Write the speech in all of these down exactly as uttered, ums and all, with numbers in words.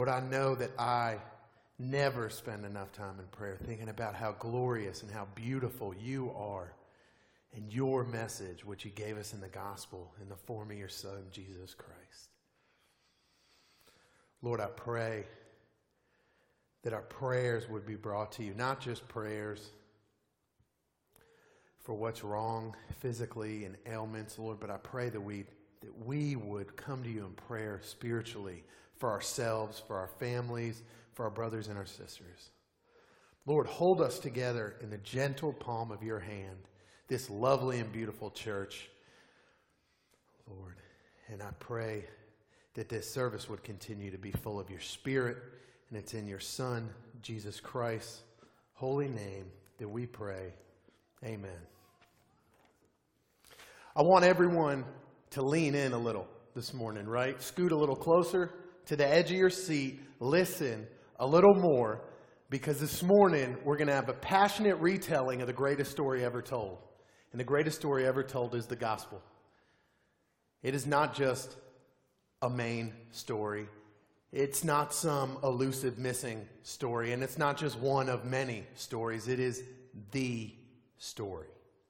Lord, I know that I never spend enough time in prayer thinking about how glorious and how beautiful you are and your message, which you gave us in the gospel in the form of your Son, Jesus Christ. Lord, I pray that our prayers would be brought to you, not just prayers for what's wrong physically and ailments, Lord, but I pray that we that we would come to you in prayer spiritually for ourselves, for our families, for our brothers and our sisters. Lord, hold us together in the gentle palm of your hand, this lovely and beautiful church, Lord. And I pray that this service would continue to be full of your Spirit, and it's in your Son, Jesus Christ's holy name that we pray. Amen. I want everyone to lean in a little this morning, right? Scoot a little closer to the edge of your seat. Listen a little more, because this morning we're going to have a passionate retelling of the greatest story ever told. And the greatest story ever told is the gospel. It is not just a main story. It's not some elusive missing story. And it's not just one of many stories. It is the story.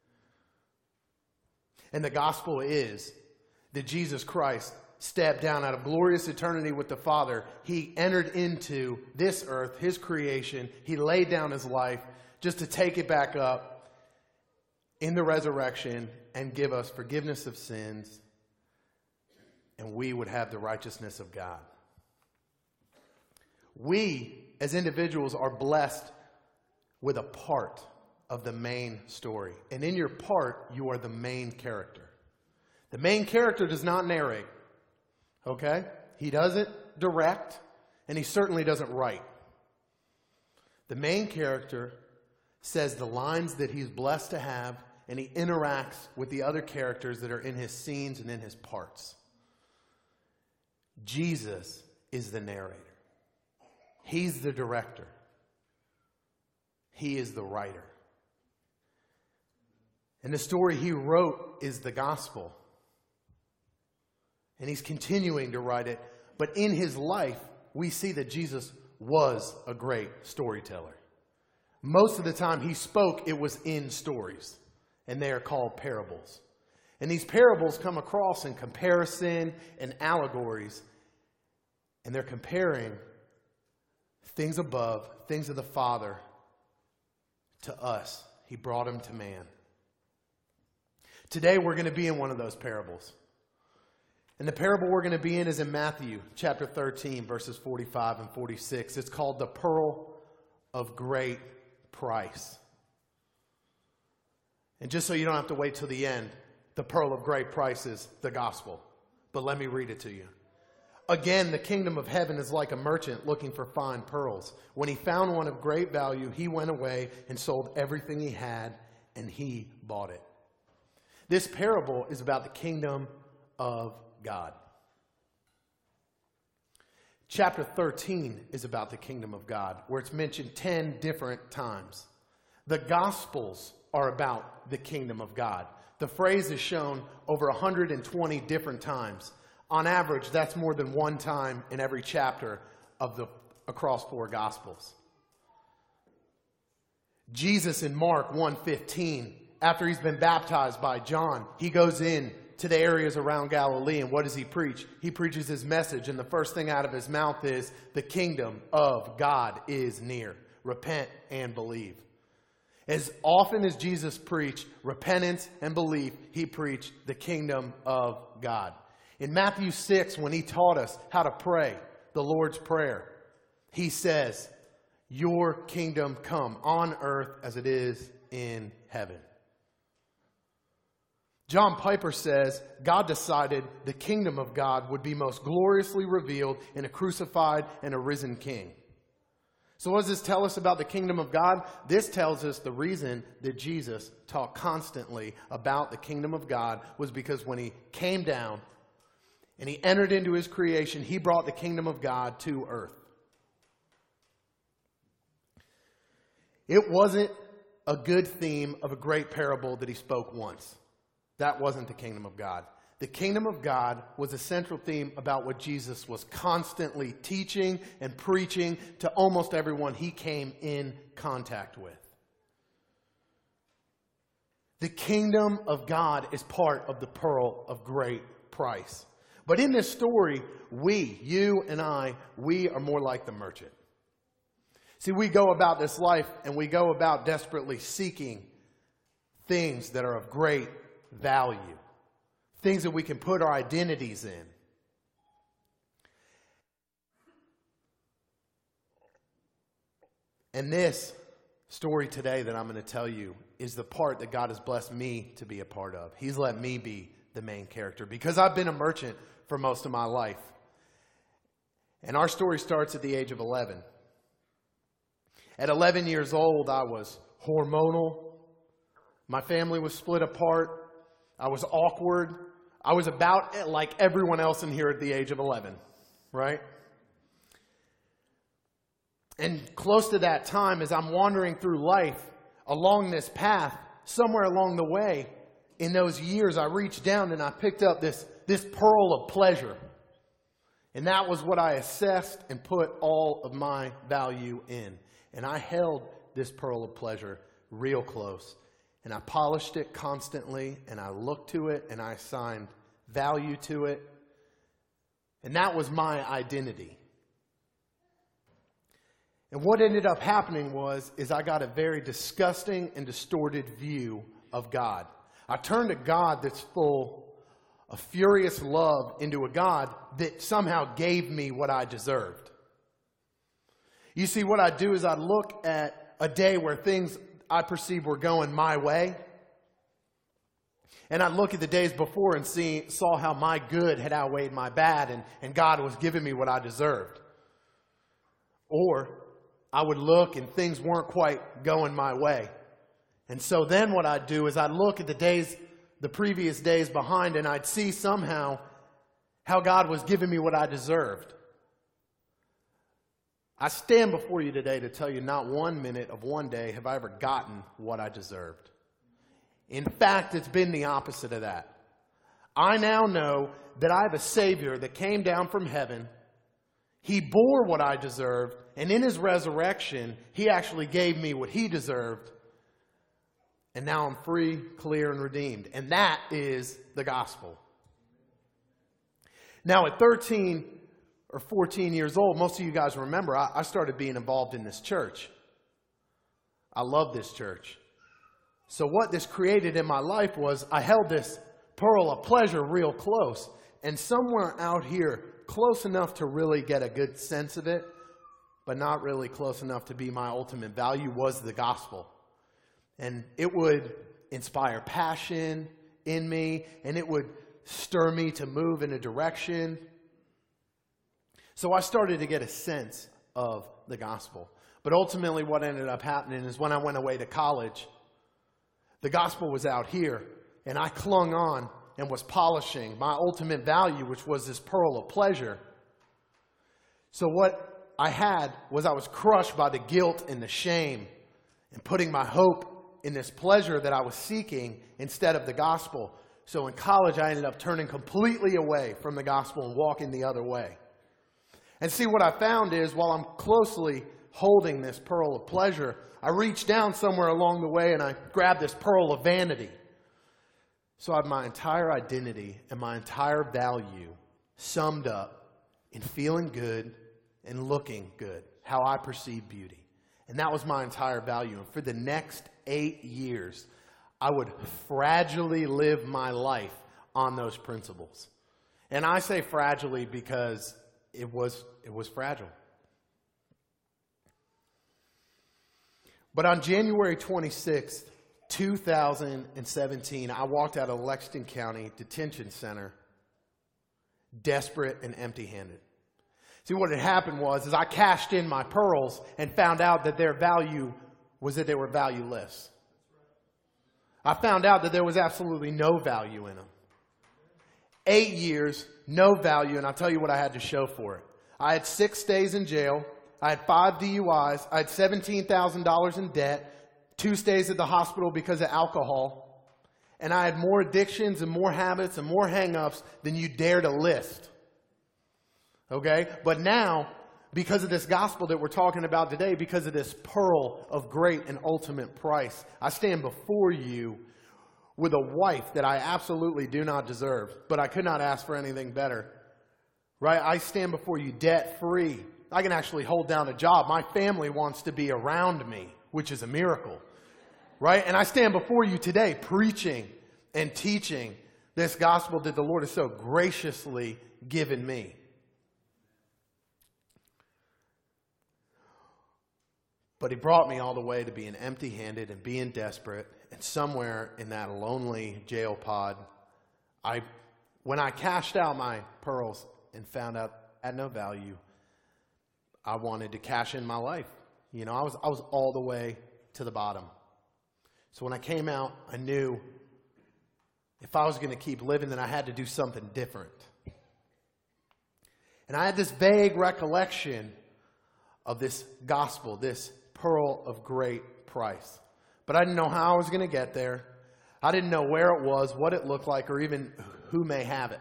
And the gospel is that Jesus Christ stepped down out of glorious eternity with the Father. He entered into this earth, his creation. He laid down his life just to take it back up in the resurrection and give us forgiveness of sins, and we would have the righteousness of God. We, as individuals, are blessed with a part of the main story. And in your part, you are the main character. The main character does not narrate. Okay? He doesn't direct, and he certainly doesn't write. The main character says the lines that he's blessed to have, and he interacts with the other characters that are in his scenes and in his parts. Jesus is the narrator. He's the director. He is the writer. And the story he wrote is the gospel. And he's continuing to write it. But in his life, we see that Jesus was a great storyteller. Most of the time he spoke, it was in stories. And they are called parables. And these parables come across in comparison and allegories. And they're comparing things above, things of the Father, to us. He brought them to man. Today we're going to be in one of those parables. And the parable we're going to be in is in Matthew chapter thirteen, verses forty-five and forty-six. It's called the Pearl of Great Price. And just so you don't have to wait till the end, the pearl of great price is the gospel. But let me read it to you. Again, the kingdom of heaven is like a merchant looking for fine pearls. When he found one of great value, he went away and sold everything he had, and he bought it. This parable is about the kingdom of God. Chapter thirteen is about the kingdom of God, where it's mentioned ten different times. The Gospels are about the kingdom of God. The phrase is shown over one hundred twenty different times. On average, that's more than one time in every chapter of the across four Gospels. Jesus in Mark one fifteen, after he's been baptized by John, he goes in to the areas around Galilee, and what does he preach? He preaches his message, and the first thing out of his mouth is, the kingdom of God is near. Repent and believe. As often as Jesus preached repentance and belief, he preached the kingdom of God. In Matthew six, when he taught us how to pray the Lord's Prayer, he says, your kingdom come on earth as it is in heaven. John Piper says, God decided the kingdom of God would be most gloriously revealed in a crucified and a risen king. So what does this tell us about the kingdom of God? This tells us the reason that Jesus talked constantly about the kingdom of God was because when he came down and he entered into his creation, he brought the kingdom of God to earth. It wasn't a good theme of a great parable that he spoke once. That wasn't the kingdom of God. The kingdom of God was a central theme about what Jesus was constantly teaching and preaching to almost everyone he came in contact with. The kingdom of God is part of the pearl of great price. But in this story, we, you and I, we are more like the merchant. See, we go about this life and we go about desperately seeking things that are of great value. Things that we can put our identities in. And this story today that I'm going to tell you is the part that God has blessed me to be a part of. He's let me be the main character because I've been a merchant for most of my life. And our story starts at the age of eleven. At eleven years old, I was hormonal. My family was split apart. I was awkward. I was about like everyone else in here at the age of eleven, right? And close to that time, as I'm wandering through life along this path, somewhere along the way, in those years, I reached down and I picked up this, this pearl of pleasure. And that was what I assessed and put all of my value in. And I held this pearl of pleasure real close. And I polished it constantly, and I looked to it, and I assigned value to it. And that was my identity. And what ended up happening was, is I got a very disgusting and distorted view of God. I turned a God that's full of furious love into a God that somehow gave me what I deserved. You see, what I do is I look at a day where things I perceived were going my way. And I look at the days before and see, saw how my good had outweighed my bad, and, and God was giving me what I deserved. Or I would look and things weren't quite going my way. And so then what I'd do is I'd look at the days, the previous days behind, and I'd see somehow how God was giving me what I deserved. I stand before you today to tell you not one minute of one day have I ever gotten what I deserved. In fact, it's been the opposite of that. I now know that I have a Savior that came down from heaven. He bore what I deserved, and in His resurrection, He actually gave me what He deserved. And now I'm free, clear, and redeemed. And that is the gospel. Now at thirteen or fourteen years old, most of you guys remember, I, I started being involved in this church. I love this church. So what this created in my life was I held this pearl of pleasure real close. And somewhere out here, close enough to really get a good sense of it, but not really close enough to be my ultimate value, was the gospel. And it would inspire passion in me, and it would stir me to move in a direction. So I started to get a sense of the gospel. But ultimately what ended up happening is when I went away to college, the gospel was out here, and I clung on and was polishing my ultimate value, which was this pearl of pleasure. So what I had was I was crushed by the guilt and the shame and putting my hope in this pleasure that I was seeking instead of the gospel. So in college, I ended up turning completely away from the gospel and walking the other way. And see, what I found is while I'm closely holding this pearl of pleasure, I reached down somewhere along the way and I grabbed this pearl of vanity. So I have my entire identity and my entire value summed up in feeling good and looking good, how I perceive beauty. And that was my entire value. And for the next eight years, I would fragilely live my life on those principles. And I say fragilely because it was, it was fragile. But on January twenty-sixth, two thousand seventeen, I walked out of Lexington County Detention Center desperate and empty-handed. See, what had happened was is I cashed in my pearls and found out that their value was that they were valueless. I found out that there was absolutely no value in them. Eight years, no value, and I'll tell you what I had to show for it. I had six days in jail. I had five D U Is. I had seventeen thousand dollars in debt. Two stays at the hospital because of alcohol. and I had more addictions and more habits and more hang-ups than you dare to list. Okay? But now, because of this gospel that we're talking about today, because of this pearl of great and ultimate price, I stand before you with a wife that I absolutely do not deserve, but I could not ask for anything better. Right? I stand before you debt-free. I can actually hold down a job. My family wants to be around me, which is a miracle. Right? And I stand before you today preaching and teaching this gospel that the Lord has so graciously given me. But he brought me all the way to being empty-handed and being desperate. And somewhere in that lonely jail pod, I, when I cashed out my pearls and found out I had no value, I wanted to cash in my life. You know, I was I was all the way to the bottom. So when I came out, I knew if I was going to keep living, then I had to do something different. And I had this vague recollection of this gospel, this pearl of great price. But I didn't know how I was going to get there. I didn't know where it was, what it looked like, or even who may have it.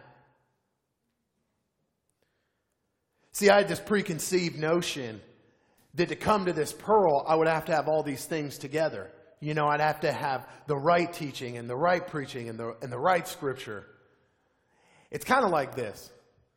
See, I had this preconceived notion that to come to this pearl, I would have to have all these things together. You know, I'd have to have the right teaching and the right preaching and the, and the right scripture. It's kind of like this.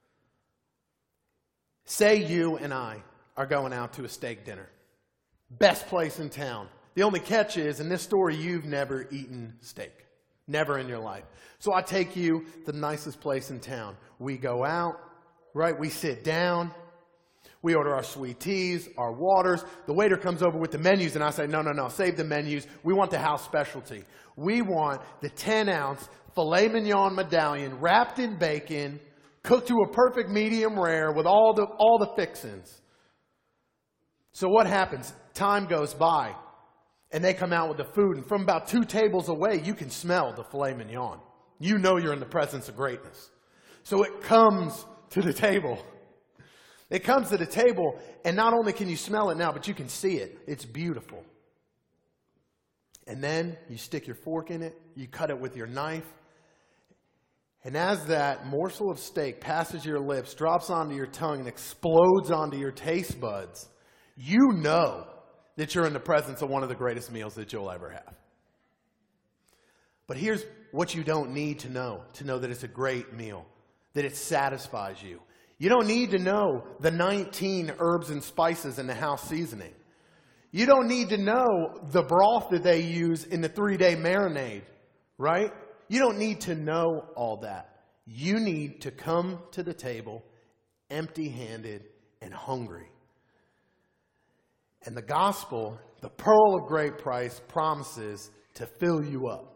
Say you and I are going out to a steak dinner. Best place in town. The only catch is, in this story, you've never eaten steak. Never in your life. So I take you to the nicest place in town. We go out, right? We sit down. We order our sweet teas, our waters. The waiter comes over with the menus, and I say, no, no, no, save the menus. We want the house specialty. We want the ten-ounce filet mignon medallion wrapped in bacon, cooked to a perfect medium rare with all the, all the fixings. So what happens? Time goes by, and they come out with the food, and from about two tables away, you can smell the filet mignon. You know you're in the presence of greatness. So it comes to the table. It comes to the table, and not only can you smell it now, but you can see it. It's beautiful. And then you stick your fork in it, you cut it with your knife, and as that morsel of steak passes your lips, drops onto your tongue, and explodes onto your taste buds, you know that you're in the presence of one of the greatest meals that you'll ever have. But here's what you don't need to know, to know that it's a great meal, that it satisfies you. You don't need to know the nineteen herbs and spices in the house seasoning. You don't need to know the broth that they use in the three-day marinade, right? You don't need to know all that. You need to come to the table empty-handed and hungry. And the gospel, the pearl of great price, promises to fill you up.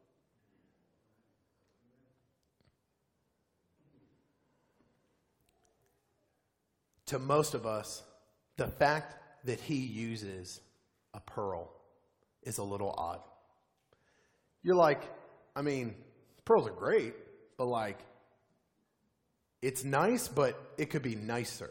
To most of us, the fact that he uses a pearl is a little odd. You're like, I mean, pearls are great, but like, it's nice, but it could be nicer.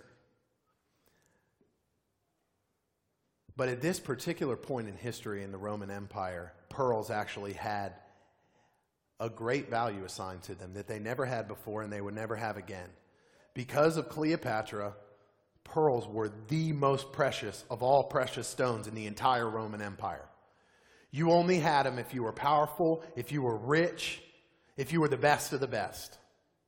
But at this particular point in history in the Roman Empire, pearls actually had a great value assigned to them that they never had before and they would never have again. Because of Cleopatra, pearls were the most precious of all precious stones in the entire Roman Empire. You only had them if you were powerful, if you were rich, if you were the best of the best.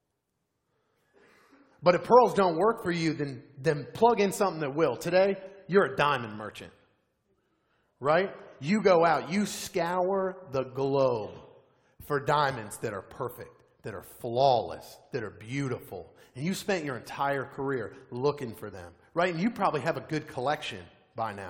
But if pearls don't work for you, then, then plug in something that will. Today, you're a diamond merchant, right? You go out, you scour the globe for diamonds that are perfect, that are flawless, that are beautiful. And you spent your entire career looking for them, right? And you probably have a good collection by now.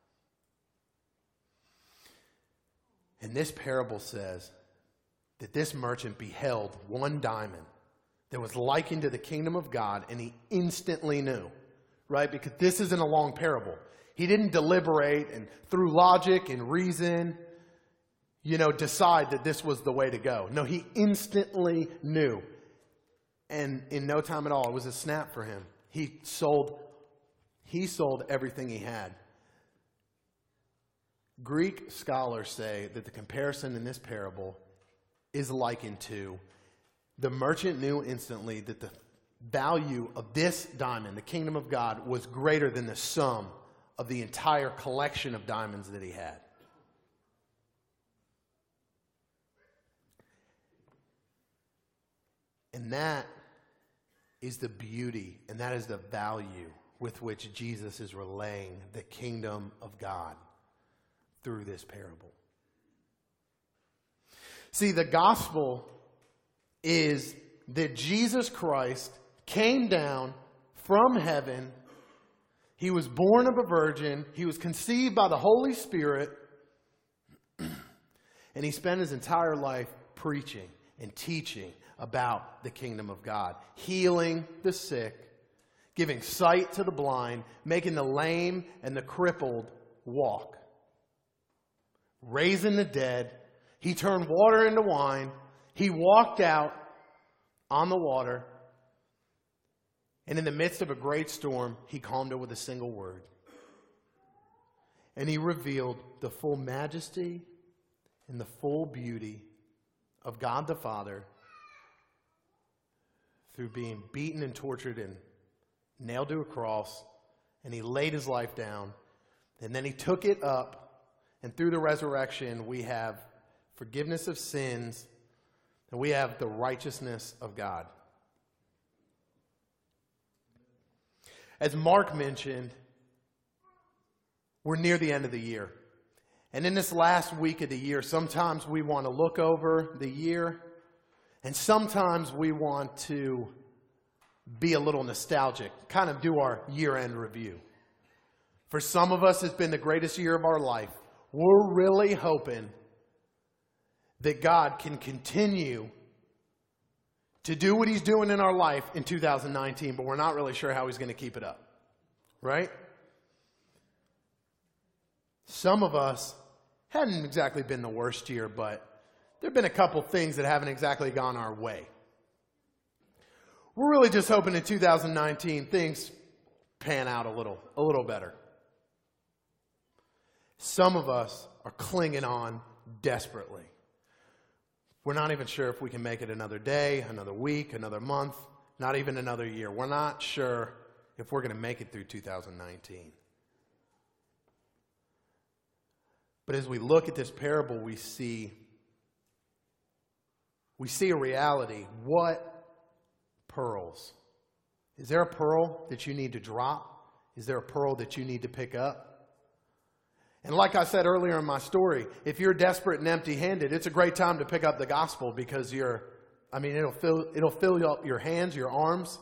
And this parable says that this merchant beheld one diamond that was likened to the kingdom of God, and he instantly knew, right? Because this isn't a long parable. He didn't deliberate and through logic and reason, you know, decide that this was the way to go. No, he instantly knew. And in no time at all, it was a snap for him. He sold, he sold everything he had. Greek scholars say that the comparison in this parable is likened to, the merchant knew instantly that the value of this diamond, the kingdom of God, was greater than the sum of the entire collection of diamonds that he had. And that is the beauty, and that is the value with which Jesus is relaying the kingdom of God through this parable. See, the gospel is that Jesus Christ came down from heaven. He was born of a virgin. He was conceived by the Holy Spirit. And he spent his entire life preaching and teaching about the kingdom of God, healing the sick, giving sight to the blind, making the lame and the crippled walk, raising the dead. He turned water into wine. He walked out on the water. And in the midst of a great storm, he calmed it with a single word. And he revealed the full majesty and the full beauty of God the Father through being beaten and tortured and nailed to a cross. And he laid his life down. And then he took it up. And through the resurrection, we have forgiveness of sins. And we have the righteousness of God. As Mark mentioned, we're near the end of the year. And in this last week of the year, sometimes we want to look over the year, and sometimes we want to be a little nostalgic, kind of do our year-end review. For some of us, it's been the greatest year of our life. We're really hoping that God can continue to do what he's doing in our life in two thousand nineteen, but we're not really sure how he's going to keep it up. Right? Some of us hadn't exactly been the worst year, but there have been a couple things that haven't exactly gone our way. We're really just hoping in two thousand nineteen things pan out a little, a little better. Some of us are clinging on desperately. We're not even sure if we can make it another day, another week, another month, not even another year. We're not sure if we're going to make it through two thousand nineteen. But as we look at this parable, we see, we see a reality. What pearls? Is there a pearl that you need to drop? Is there a pearl that you need to pick up? And like I said earlier in my story, if you're desperate and empty-handed, it's a great time to pick up the gospel because you're, I mean, it'll fill, it'll fill up your hands, your arms.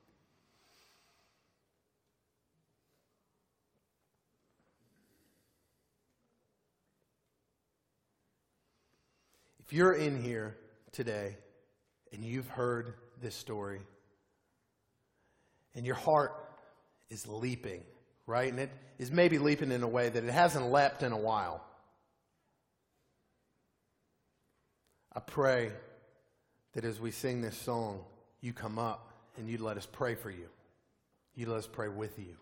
If you're in here today and you've heard this story and your heart is leaping, right? And it is maybe leaping in a way that it hasn't leapt in a while. I pray that as we sing this song, you come up and you let us pray for you. You let us pray with you.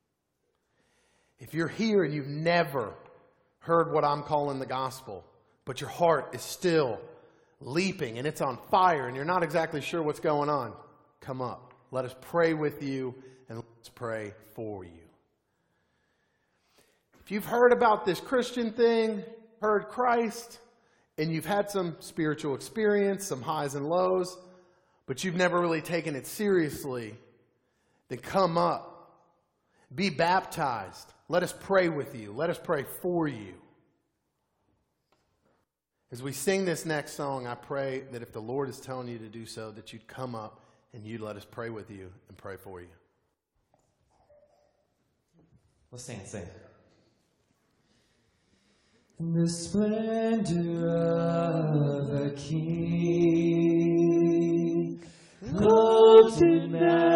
If you're here and you've never heard what I'm calling the gospel, but your heart is still leaping and it's on fire and you're not exactly sure what's going on, come up. Let us pray with you and let's pray for you. If you've heard about this Christian thing, heard Christ, and you've had some spiritual experience, some highs and lows, but you've never really taken it seriously, then come up. Be baptized. Let us pray with you. Let us pray for you. As we sing this next song, I pray that if the Lord is telling you to do so, that you'd come up and you'd let us pray with you and pray for you. Let's stand and sing. The splendor of a king, clothed in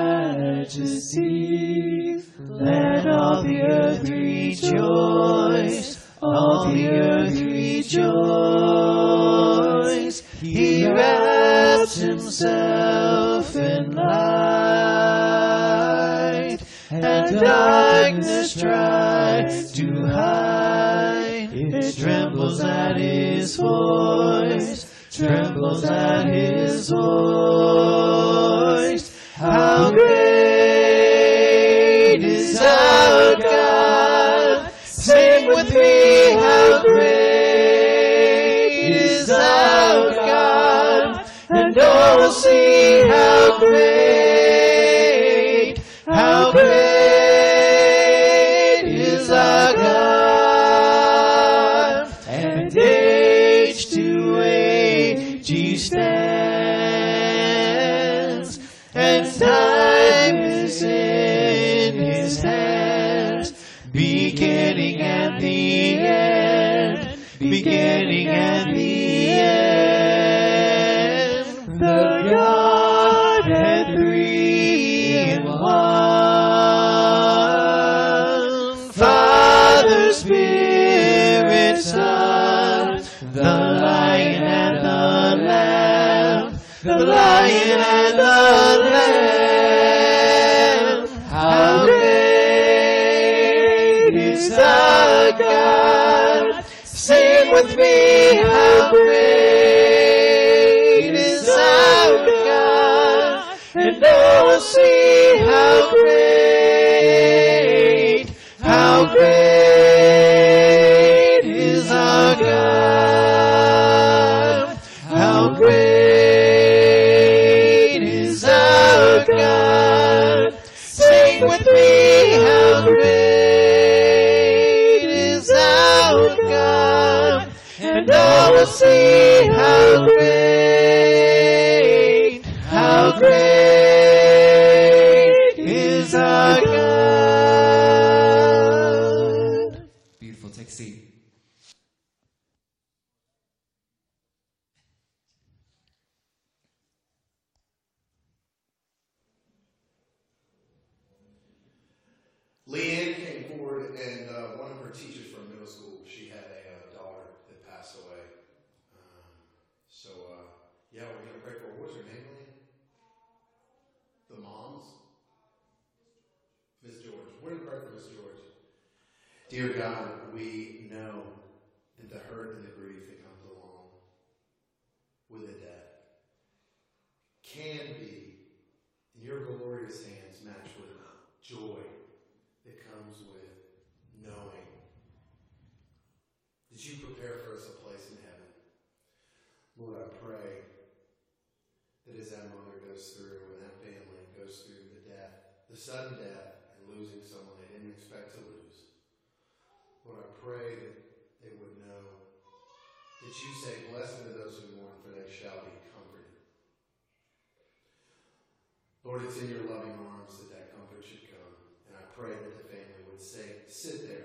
majesty, let all the earth rejoice, all the earth rejoice. He wraps himself in light, and darkness tries to hide. It trembles at his voice, trembles at his voice. How great is our God! Sing with me, how great is our God! And all will see how great, how great is our God. And age to age he stands, and time is in his hands, beginning and the end, beginning and the end. The Godhead three in one, Father, Spirit, Son, the Lion and the Lamb, the Lion and the Lamb. How great is our God! Sing with me, how great is our God! And all will see how great, how great is our God! How great is our God! Sing with me, how great is our God! And all will see how great, how great is our God. Beautiful. Take a seat. Leanne came forward, and uh, one of her teachers from middle school, she had a uh, daughter that passed away. Um, so, uh, yeah, we're going to pray for her. What's her name, Leanne? The moms? Miss George. We're going to pray for Miss George. Dear God, we know that the hurt and the grief that comes along with a death can be, in your glorious hands, matched with joy that comes with knowing that you prepare for us a place in heaven. Lord, I pray that as that mother goes through and that family goes through the death, the sudden death, and losing someone they didn't expect to lose, Lord, I pray that they would know that you say, blessed are those who mourn, for they shall be comforted. Lord, it's in your loving arms that that comfort should come. And I pray that the family would say, sit there